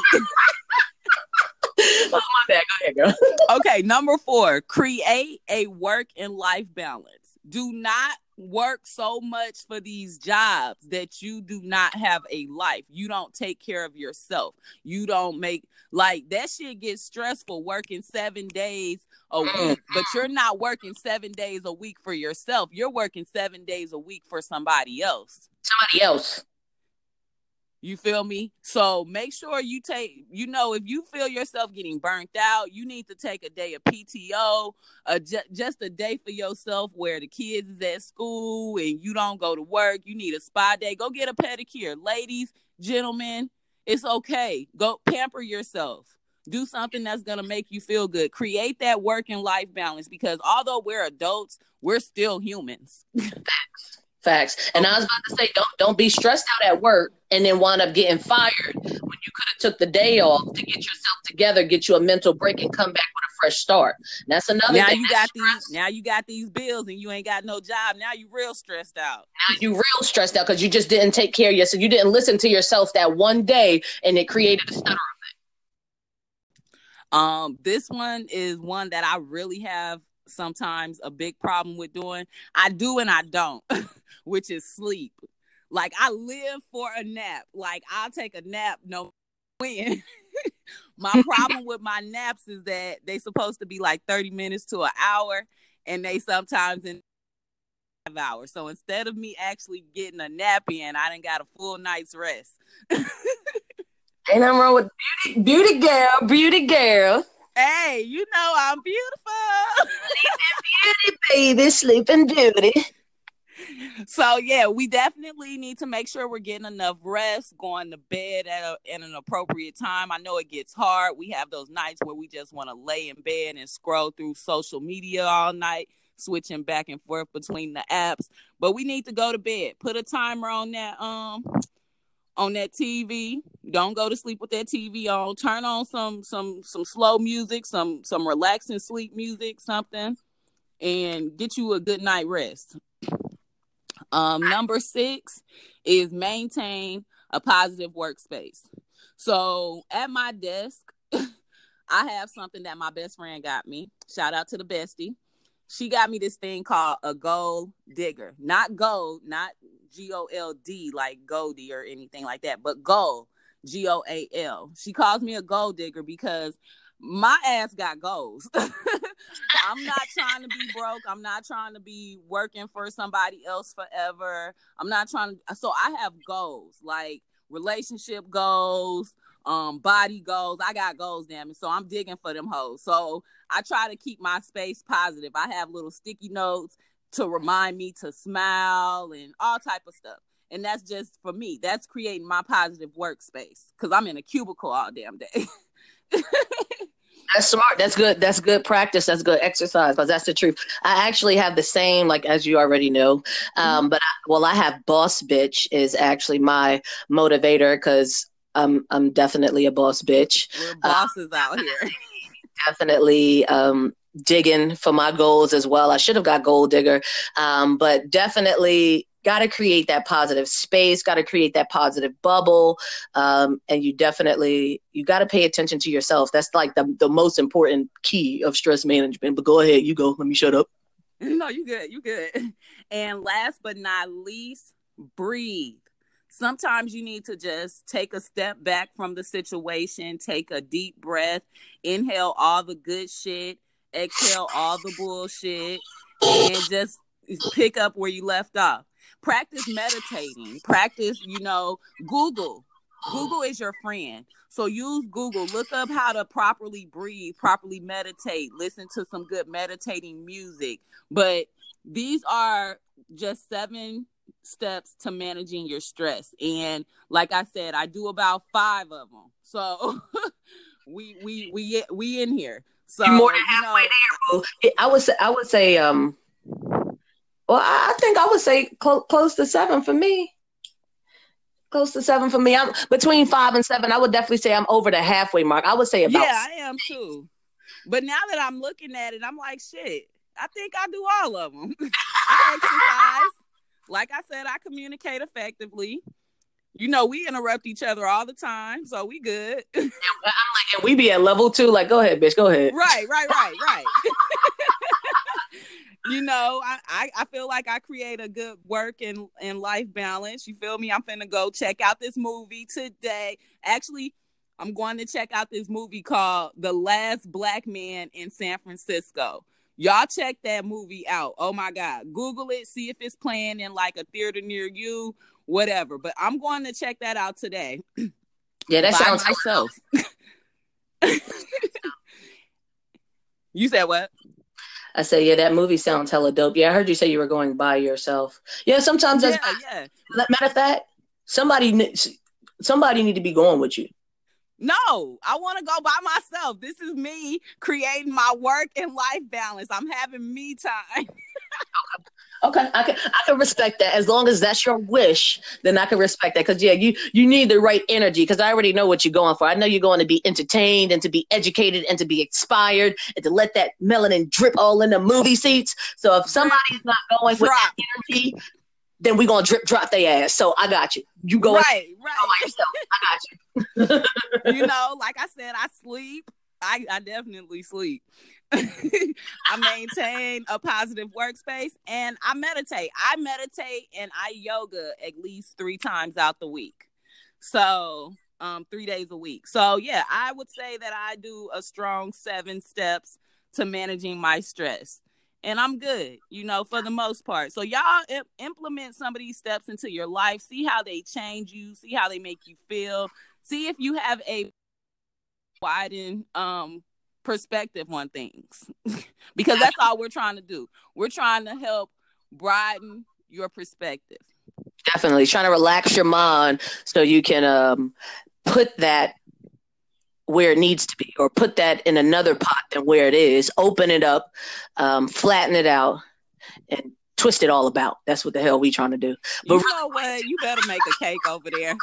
Oh, my bad. Go ahead, girl. Okay, number four: create a work and life balance. Do not work so much for these jobs that you do not have a life. You don't take care of yourself. You don't make, like, that shit gets stressful working seven days a week, but you're not working seven days a week for yourself. You're working seven days a week for somebody else. Somebody else. You feel me? So make sure you take, you know, if you feel yourself getting burnt out, you need to take a day of P T O, uh, ju- just a day for yourself where the kids is at school and you don't go to work. You need a spa day. Go get a pedicure. Ladies, gentlemen, it's okay. Go pamper yourself. Do something that's going to make you feel good. Create that work and life balance, because although we're adults, we're still humans. Facts. And I was about to say, don't don't be stressed out at work and then wind up getting fired when you could have took the day off to get yourself together, get you a mental break, and come back with a fresh start. That's another now thing. You got these, now you got these bills and you ain't got no job. Now you real stressed out. Now you real stressed out because you just didn't take care of yourself. You didn't listen to yourself that one day, and it created a stutter effect. Um, this one is one that I really have sometimes a big problem with doing. I do and I don't, which is sleep. Like, I live for a nap. Like, I'll take a nap no when. My problem with my naps is that they supposed to be like thirty minutes to an hour, and they sometimes in five hours. So instead of me actually getting a nap in, I done got a full night's rest. Ain't nothing wrong with beauty, beauty girl, beauty girl. Hey, you know I'm beautiful. Sleeping beauty, baby, sleeping beauty. So yeah, we definitely need to make sure we're getting enough rest, going to bed at, a, at an appropriate time. I know it gets hard. We have those nights where we just want to lay in bed and scroll through social media all night, switching back and forth between the apps. But we need to go to bed. Put a timer on that um on that T V. Don't go to sleep with that T V on. Turn on some some some slow music, some some relaxing sleep music, something, and get you a good night rest. Um, number six is maintain a positive workspace. So at my desk, I have something that my best friend got me. Shout out to the bestie. She got me this thing called a gold digger. Not gold, not G O L D like Goldie or anything like that, but gold, G O A L. She calls me a gold digger because my ass got goals. I'm not trying to be broke. I'm not trying to be working for somebody else forever. I'm not trying to. So I have goals, like relationship goals, um, body goals. I got goals, damn it. So I'm digging for them hoes. So I try to keep my space positive. I have little sticky notes to remind me to smile and all type of stuff. And that's just for me. That's creating my positive workspace because I'm in a cubicle all damn day. That's smart. That's good. That's good practice. That's good exercise because that's the truth. I actually have the same, like, as you already know. Um, mm-hmm. But, I, well, I have boss bitch is actually my motivator because I'm, I'm definitely a boss bitch. We're bosses uh, out here. Definitely um, digging for my goals as well. I should have got gold digger, um, but definitely got to create that positive space, got to create that positive bubble. Um, and you definitely, you got to pay attention to yourself. That's like the, the most important key of stress management. But go ahead, you go. Let me shut up. No, you good. You good. And last but not least, breathe. Sometimes you need to just take a step back from the situation, take a deep breath, inhale all the good shit, exhale all the bullshit, and just pick up where you left off. Practice meditating. Practice, you know, Google. Google is your friend. So use Google. Look up how to properly breathe, properly meditate, listen to some good meditating music. But these are just seven steps to managing your stress. And like I said, I do about five of them. So we we we we in here. So You're more than halfway you know, there. I would say I would say um well I think I would say cl- close to seven for me. Close to seven for me. I'm between five and seven. I would definitely say I'm over the halfway mark. I would say about yeah, I am too. But now that I'm looking at it, I'm like, shit, I think I do all of them. I exercise. Like I said, I communicate effectively. You know, we interrupt each other all the time, so we good. I'm like, and we be at level two. Like, go ahead, bitch, go ahead. Right, right, right, right. You know, I, I, I feel like I create a good work and, and life balance. You feel me? I'm finna go check out this movie today. Actually, I'm going to check out this movie called The Last Black Man in San Francisco. Y'all check that movie out. Oh my God. Google it. See if it's playing in like a theater near you, whatever. But I'm going to check that out today. Yeah, that by sounds myself. You said what? I say, yeah, that movie sounds hella dope. Yeah, I heard you say you were going by yourself. Yeah, sometimes that's yeah, yeah. Matter of fact, somebody somebody need to be going with you. No, I want to go by myself. This is me creating my work and life balance. I'm having me time. Okay, I can I can respect that. As long as that's your wish, then I can respect that. Because yeah, you you need the right energy. Because I already know what you're going for. I know you're going to be entertained and to be educated and to be inspired and to let that melanin drip all in the movie seats. So if somebody's not going with that energy, then we're gonna drip drop their ass. So I got you. You go right, ahead, right. go by yourself. I got you. You know, like I said, I sleep. I, I definitely sleep. I maintain a positive workspace and I meditate. I meditate and I yoga at least three times out the week. So um, three days a week. So yeah, I would say that I do a strong seven steps to managing my stress. And I'm good, you know, for the most part. So y'all imp- implement some of these steps into your life. See how they change you. See how they make you feel. See if you have a widen um perspective on things. Because that's all we're trying to do. We're trying to help broaden your perspective. Definitely trying to relax your mind so you can um put that where it needs to be, or put that in another pot than where it is. Open it up, um, flatten it out, and twist it all about. That's what the hell we trying to do. But you know what? You better make a cake over there.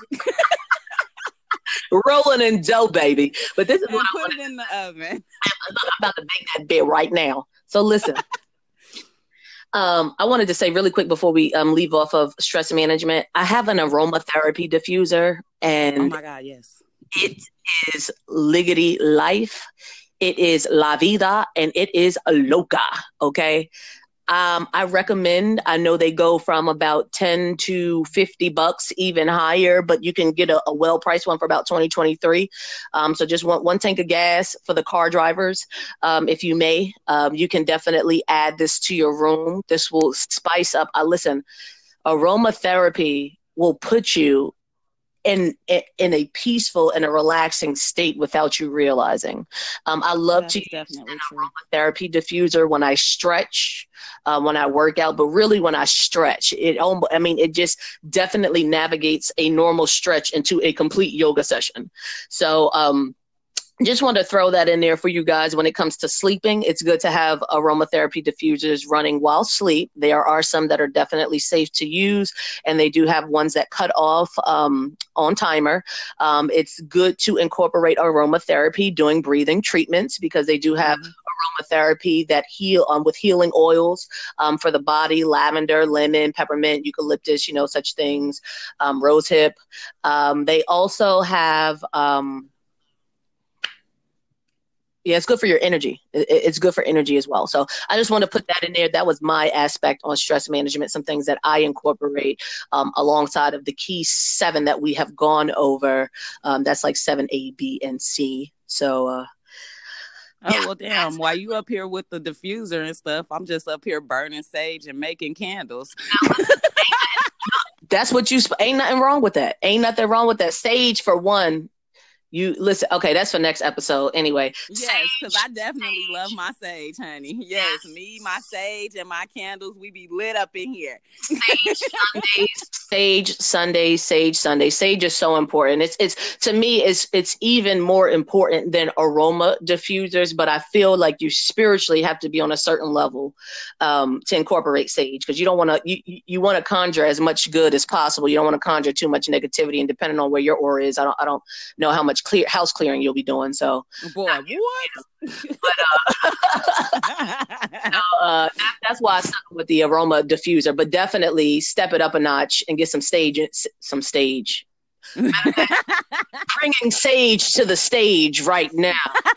Rolling in dough, baby. But this is and what put I it in the oven. I'm about to make that bit right now. So listen. um, I wanted to say really quick before we um, leave off of stress management. I have an aromatherapy diffuser, and oh my God, yes, it is Liggity Life. It is La Vida, and it is Loca. Okay. Um, I recommend, I know they go from about ten to fifty bucks, even higher, but you can get a, a well-priced one for about twenty, twenty-three. Um, so just one, one tank of gas for the car drivers. Um, if you may, um, you can definitely add this to your room. This will spice up. Uh, listen, aromatherapy will put you in in a peaceful and a relaxing state without you realizing. Um, I love That's to use definitely an true. aromatherapy diffuser when I stretch, uh, when I work out, but really when I stretch, it almost, I mean, it just definitely navigates a normal stretch into a complete yoga session. So, um, just want to throw that in there for you guys. When it comes to sleeping, it's good to have aromatherapy diffusers running while asleep. There are some that are definitely safe to use, and they do have ones that cut off um, on timer. Um, it's good to incorporate aromatherapy during breathing treatments because they do have mm-hmm. aromatherapy that heal um, with healing oils um, for the body: lavender, lemon, peppermint, eucalyptus, you know, such things, um, rosehip. Um, they also have um, Yeah, it's good for your energy. It's good for energy as well. So I just want to put that in there. That was my aspect on stress management, some things that I incorporate um, alongside of the key seven that we have gone over. Um, that's like seven A, B, and C. So uh, Oh, well, damn. While you up here with the diffuser and stuff, I'm just up here burning sage and making candles. That's what you, ain't nothing wrong with that. Ain't nothing wrong with that. Sage, for one, you listen. Okay, that's for next episode. Anyway, yes, because I definitely sage. love my sage, honey. Yes, yes, me, my sage, and my candles. We be lit up in here. Sage Sundays, sage Sundays, sage Sundays. Sage is so important. It's it's to me, it's it's even more important than aroma diffusers. But I feel like you spiritually have to be on a certain level um, to incorporate sage, because you don't want to you you want to conjure as much good as possible. You don't want to conjure too much negativity, and depending on where your aura is, I don't I don't know how much clear house clearing you'll be doing. So boy, what? You know, but uh, so, uh that, that's why I stuck with the aroma diffuser, but definitely step it up a notch and get some stage some stage bringing sage to the stage right now.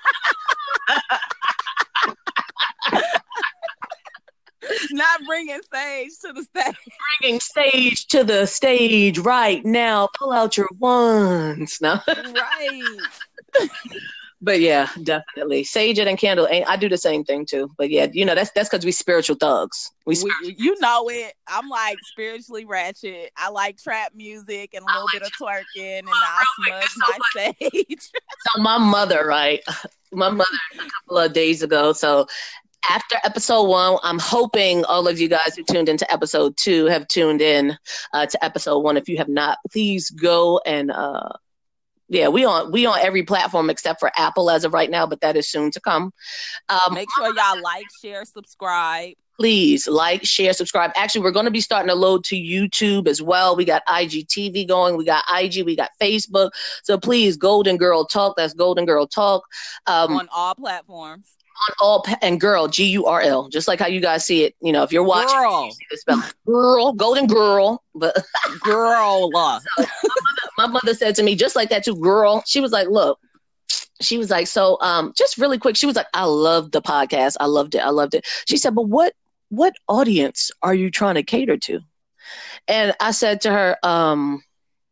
Not bringing sage to the stage. Bringing sage to the stage right now. Pull out your wands. No. Right. But yeah, definitely. Sage it and candle. I do the same thing too. But yeah, you know, that's that's because we spiritual thugs. We, spiritual we you know it. I'm like spiritually ratchet. I like trap music and a little like bit of twerking, and I smudge my so sage. So my mother, right? My mother a couple of days ago. So after episode one, I'm hoping all of you guys who tuned into episode two have tuned in uh, to episode one. If you have not, please go and uh, yeah, we on we on every platform except for Apple as of right now, but that is soon to come. Um, Make sure y'all like, share, subscribe. Please like, share, subscribe. Actually, we're going to be starting to load to YouTube as well. We got I G T V going. We got I G. We got Facebook. So please, Golden Girl Talk. That's Golden Girl Talk. Um, on all platforms. On all and girl, G U R L, just like how you guys see it. You know, if you're watching, girl, you see the spelling. Girl, Golden Girl, but girl. So, my, mother, my mother said to me just like that too, girl. She was like, "Look," she was like, "So, um, just really quick." She was like, "I loved the podcast. I loved it. I loved it." She said, "But what what audience are you trying to cater to?" And I said to her, um,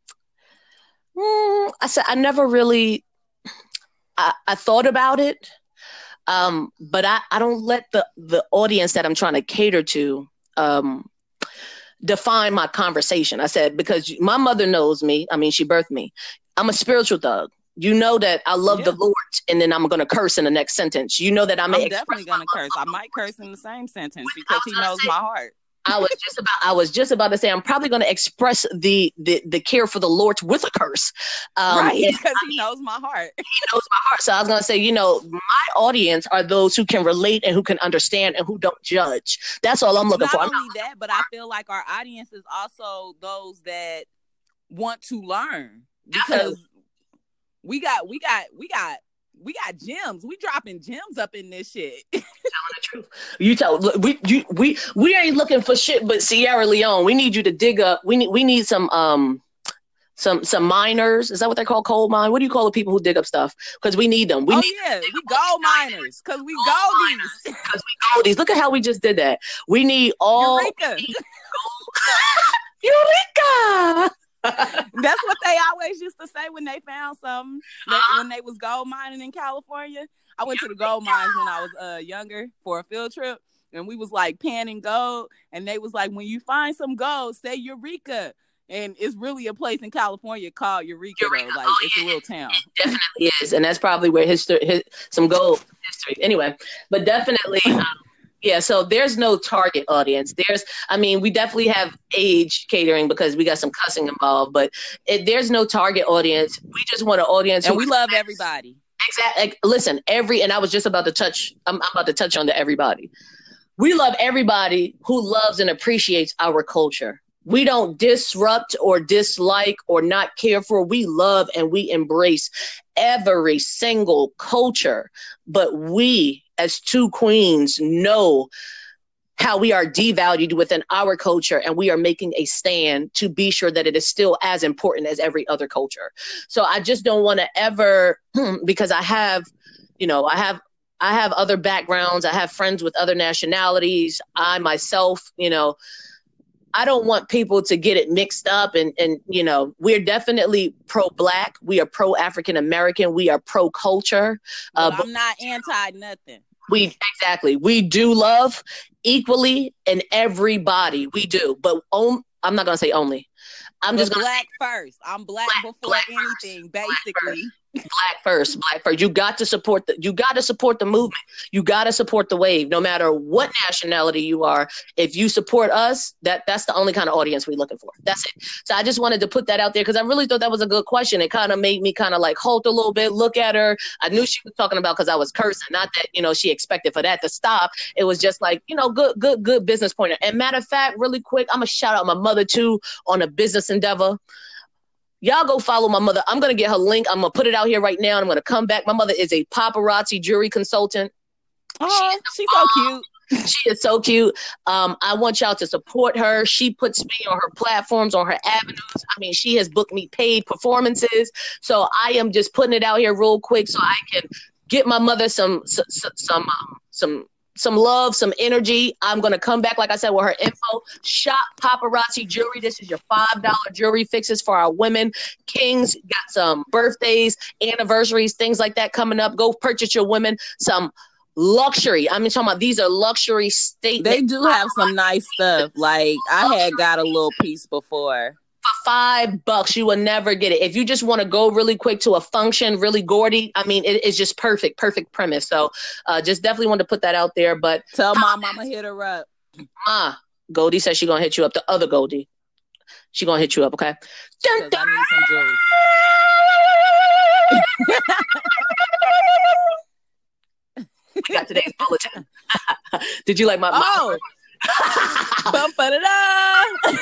mm, "I said I never really, I, I thought about it." Um, but I, I don't let the, the audience that I'm trying to cater to um, define my conversation. I said, because my mother knows me. I mean, she birthed me. I'm a spiritual thug. You know that I love yeah. the Lord, and then I'm going to curse in the next sentence. You know that I may I'm definitely going to curse. I might curse in the same sentence because he knows say, my heart. I was just about I was just about to say I'm probably going to express the, the the care for the Lord with a curse, um, right? Because he knows my heart. He knows my heart. So I was going to say, you know, my audience are those who can relate and who can understand and who don't judge. That's all I'm looking not for. Not only that, but I feel like our audience is also those that want to learn, because we got we got we got. We got gems. We dropping gems up in this shit. Telling the truth. You tell look, we you we we ain't looking for shit but Sierra Leone. We need you to dig up. We need we need some um some some miners. Is that what they call coal mine? What do you call the people who dig up stuff? Because we need them. We oh need yeah, we gold miners. Because we goldies. Because we goldies. Look at how we just did that. We need all Eureka. We need Eureka. That's what they always used to say when they found something. Uh-huh. When they was gold mining in California. I went to the gold mines when I was uh, younger for a field trip, and we was like panning gold, and they was like, when you find some gold, say Eureka. And it's really a place in California called Eureka, Eureka. Though. Like oh, it's yeah. a little town. It definitely is, and that's probably where history, his, some gold history. Anyway, but definitely. Um, Yeah, so there's no target audience. There's, I mean, we definitely have age catering because we got some cussing involved, but it, there's no target audience. We just want an audience. And we love everybody. Exactly. Like, listen, every, and I was just about to touch, I'm, I'm about to touch on the everybody. We love everybody who loves and appreciates our culture. We don't disrupt or dislike or not care for. We love and we embrace every single culture, but we, as two queens, know how we are devalued within our culture, and we are making a stand to be sure that it is still as important as every other culture. So I just don't want to ever, because I have, you know, I have, I have other backgrounds. I have friends with other nationalities. I myself, you know, I don't want people to get it mixed up. And, and you know, we're definitely pro-Black. We are pro-African American. We are pro-culture. But uh, I'm but not anti nothing. We exactly. We do love equally in everybody. We do. But on, I'm not going to say only. I'm but just gonna Black first. I'm Black, black before black anything, first, basically. Black first. Black first, Black first. You got to support the. You got to support the movement. You got to support the wave, no matter what nationality you are. If you support us, that that's the only kind of audience we're looking for. That's it. So I just wanted to put that out there because I really thought that was a good question. It kind of made me kind of like halt a little bit, look at her. I knew she was talking about because I was cursing, not that you know she expected for that to stop. It was just like you know, good, good, good business pointer. And matter of fact, really quick, I'm gonna shout out my mother too on a business endeavor. Y'all go follow my mother. I'm going to get her link. I'm going to put it out here right now. I'm going to come back. My mother is a paparazzi jewelry consultant. Oh, she she's so cute. She is so cute. Um, I want y'all to support her. She puts me on her platforms, on her avenues. I mean, she has booked me paid performances. So I am just putting it out here real quick so I can get my mother some, some, some, um, some, some love, some energy. I'm going to come back, like I said, with her info. Shop Paparazzi Jewelry. This is your five dollars jewelry fixes for our women. Kings got some birthdays, anniversaries, things like that coming up. Go purchase your women some luxury. I mean, talking about these are luxury statement. They do have some nice stuff. Like I had got a little piece before. For five bucks, you will never get it. If you just want to go really quick to a function, really gaudy, I mean, it is just perfect, perfect premise. So uh, just definitely want to put that out there. But tell my mama hit her up. Ma, Goldie says she's going to hit you up. The other Goldie. She's going to hit you up, okay? Dun, dun. I need some jewelry. We got today's bulletin. Did you like my... Oh! Bump it up!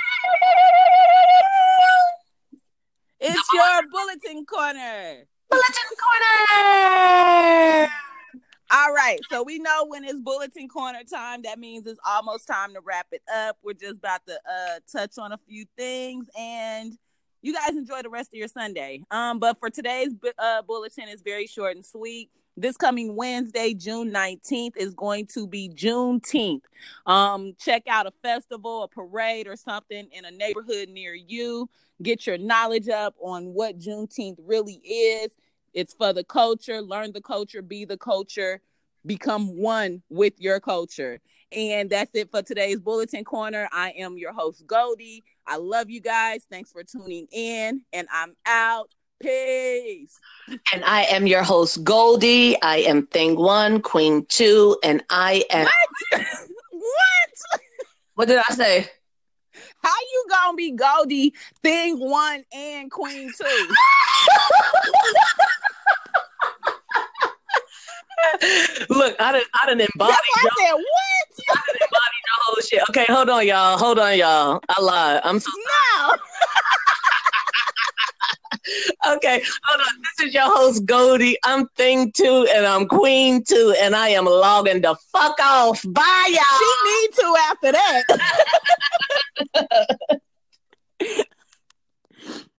It's the your bulletin corner. Bulletin corner. All right. So we know when it's bulletin corner time, that means it's almost time to wrap it up. We're just about to uh, touch on a few things and you guys enjoy the rest of your Sunday. Um, but for today's uh, bulletin is very short and sweet. This coming Wednesday, June nineteenth, is going to be Juneteenth. Um, check out a festival, a parade, or something in a neighborhood near you. Get your knowledge up on what Juneteenth really is. It's for the culture. Learn the culture. Be the culture. Become one with your culture. And that's it for today's Bulletin Corner. I am your host, Goldie. I love you guys. Thanks for tuning in. And I'm out. Peace. And I am your host, Goldie. I am Thing One, Queen Two, and I am... What? What? What did I say? How you gonna be Goldie, Thing One, and Queen Two? Look, I didn't, I didn't embody. That's why I said, what? I didn't embody the whole shit. Okay, hold on, y'all. Hold on, y'all. I lied. I'm so no. Okay, hold on. This is your host, Goldie. I'm Thing Two, and I'm Queen Two, and I am logging the fuck off. Bye, y'all. She need to after that.